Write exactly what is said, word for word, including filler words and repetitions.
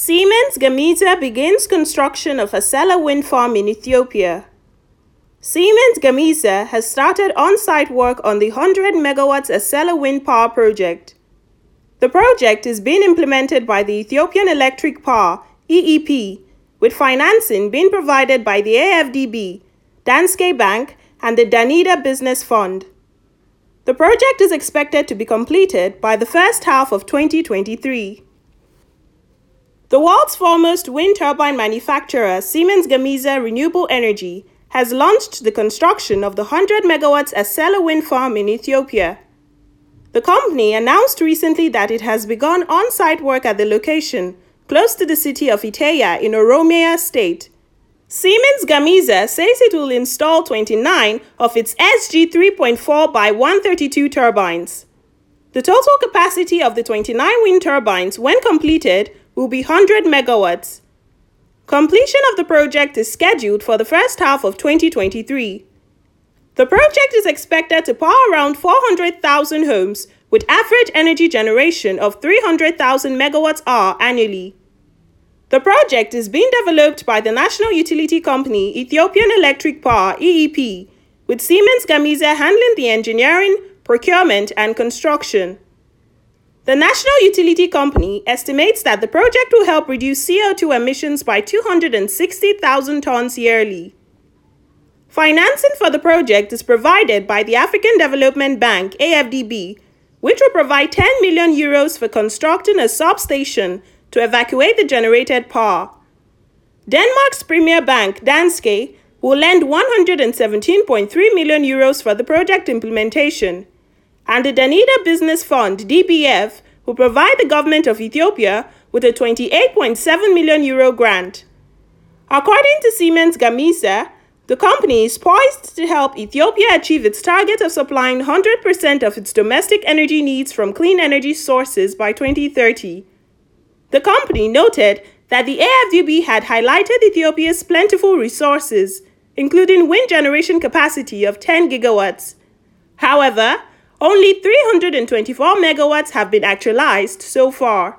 Siemens Gamesa begins construction of Assala wind farm in Ethiopia. Siemens Gamesa has started on-site work on the one hundred megawatt Assala wind power project. The project is being implemented by the Ethiopian Electric Power (E E P), with financing being provided by the A F D B, Danske Bank, and the Danida Business Fund. The project is expected to be completed by the first half of twenty twenty-three. The world's foremost wind turbine manufacturer, Siemens Gamesa Renewable Energy, has launched the construction of the one hundred megawatt Assala wind farm in Ethiopia. The company announced recently that it has begun on-site work at the location, close to the city of Iteya in Oromia State. Siemens Gamesa says it will install twenty-nine of its S G three point four by one thirty-two turbines. The total capacity of the twenty-nine wind turbines, when completed, will be one hundred megawatts. Completion of the project is scheduled for the first half of twenty twenty-three. The project is expected to power around four hundred thousand homes with average energy generation of three hundred thousand megawatts hour annually. The project is being developed by the national utility company Ethiopian Electric Power (E E P), with Siemens Gamesa handling the engineering, procurement, and construction. The national utility company estimates that the project will help reduce C O two emissions by two hundred sixty thousand tons yearly. Financing for the project is provided by the African Development Bank (A F D B), which will provide ten million euros for constructing a substation to evacuate the generated power. Denmark's premier bank, Danske, will lend one hundred seventeen point three million euros for the project implementation, and the Danida Business Fund (D B F) will provide the government of Ethiopia with a twenty-eight point seven million euro grant. According to Siemens Gamesa, the company is poised to help Ethiopia achieve its target of supplying one hundred percent of its domestic energy needs from clean energy sources by twenty thirty. The company noted that the A F D B had highlighted Ethiopia's plentiful resources, including wind generation capacity of ten gigawatts. However, only three hundred twenty-four megawatts have been actualized so far.